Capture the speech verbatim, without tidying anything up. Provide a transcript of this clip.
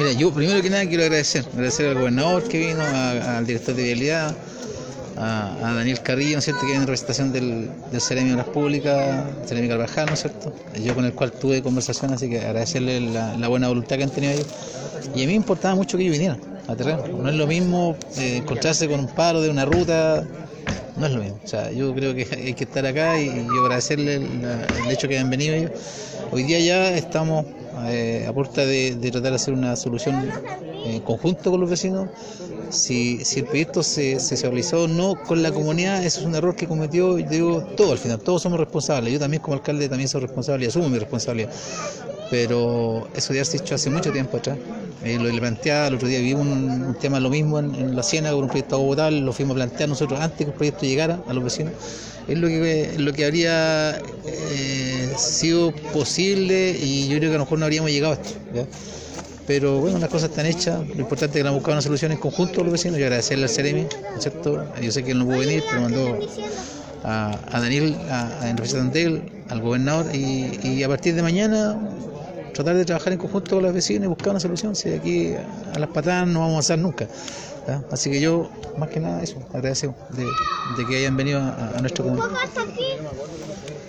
Mira, yo primero que nada quiero agradecer, agradecer al gobernador que vino, a- al director de Vialidad, a, a Daniel Carrillo, ¿no es cierto?, que viene en representación del, del Seremi de Obras Públicas, Seremi Carvajal, ¿no es cierto?, yo con el cual tuve conversación, así que agradecerle la, la buena voluntad que han tenido ellos. Y a mí me importaba mucho que ellos vinieran a terreno. No es lo mismo eh, encontrarse con un paro de una ruta, no es lo mismo. O sea, yo creo que hay que estar acá y, y yo agradecerle el, la- el hecho que hayan venido ellos. Hoy día ya estamos eh, a puerta de, de tratar de hacer una solución en conjunto con los vecinos. Si, si el proyecto se, se realizó o no con la comunidad, eso es un error que cometió, yo digo, todo al final, todos somos responsables. Yo también como alcalde también soy responsable y asumo mi responsabilidad. Pero eso ya se ha hecho hace mucho tiempo atrás. Eh, lo le planteaba, el otro día vimos un, un tema lo mismo en, en La Ciénaga con un proyecto Bogotá, lo fuimos a plantear nosotros antes que el proyecto llegara a los vecinos. Es lo que, lo que habría eh, sido posible y yo creo que a lo mejor no habríamos llegado a esto, ¿ya? Pero bueno, las cosas están hechas, lo importante es que la han buscado una solución en conjunto con los vecinos. Yo agradecerle al Seremi, ¿no es cierto? Yo sé que él no pudo venir, pero mandó a, a Daniel a, a, en representación de él, al gobernador, y, y a partir de mañana tratar de trabajar en conjunto con los vecinos y buscar una solución. Si de aquí a las patadas no vamos a avanzar nunca, ¿ya? Así que yo, más que nada, eso, agradecido de, de que hayan venido a, a nuestro comunidad.